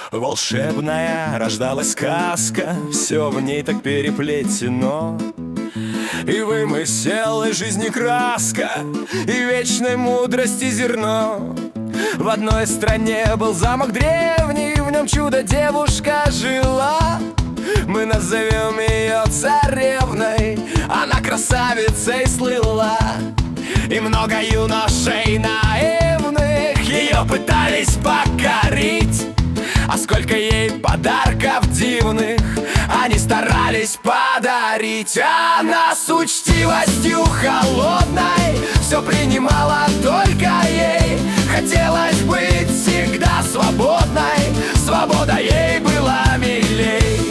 Волшебная рождалась сказка, все в ней так переплетено. И вымысел, и жизни краска, и вечной мудрости зерно. В одной стране был замок древний, в нем чудо-девушка жила. Мы назовем ее царевной, она красавицей слыла. И много юношей наивных ее пытались покорить. А сколько ей подарков дивных они старались подарить. Она с учтивостью холодной все принимала только ей. Хотелось быть всегда свободной, свобода ей была милей.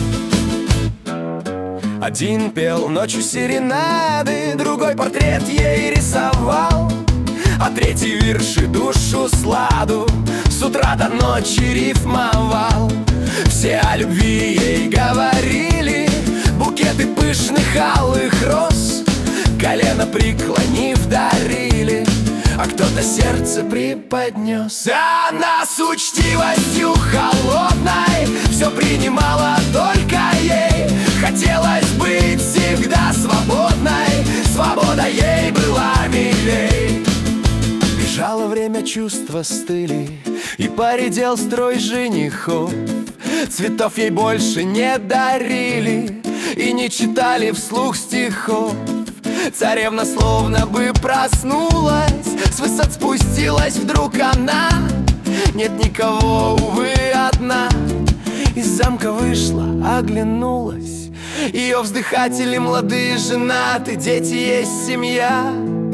Один пел ночью серенады, другой портрет ей рисовал, а третий вирши душу сладу с утра до ночи рифмовал. Все о любви ей говорили, букеты пышных алых роз колено преклонив дарили, а кто-то сердце преподнес. Она с учтивостью холодной все принимала только ей. Хотелось быть всегда свободной, свобода ей была милей. Бежало время, чувства стыли, и поредел строй женихов. Цветов ей больше не дарили и не читали вслух стихов. Царевна словно бы проснулась, с высот спустилась вдруг она. Нет никого, увы, одна. Из замка вышла, оглянулась. Ее вздыхатели молодые, женаты, дети, есть семья.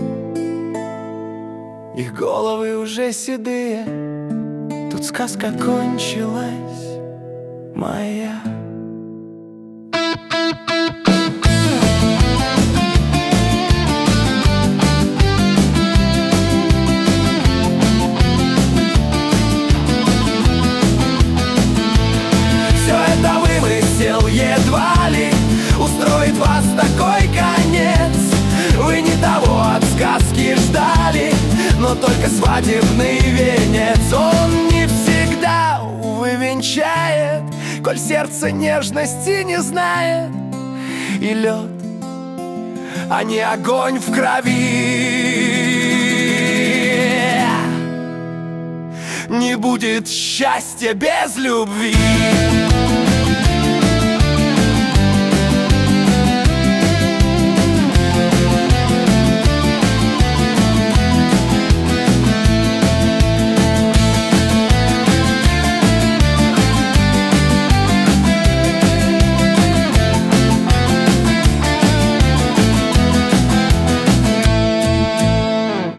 Их головы уже седые, тут сказка кончилась моя. Едва ли устроит вас такой конец. Вы не того от сказки ждали, но только свадебный венец. Он не всегда, увы, венчает, коль сердце нежности не знает. И лед, а не огонь в крови. Не будет счастья без любви.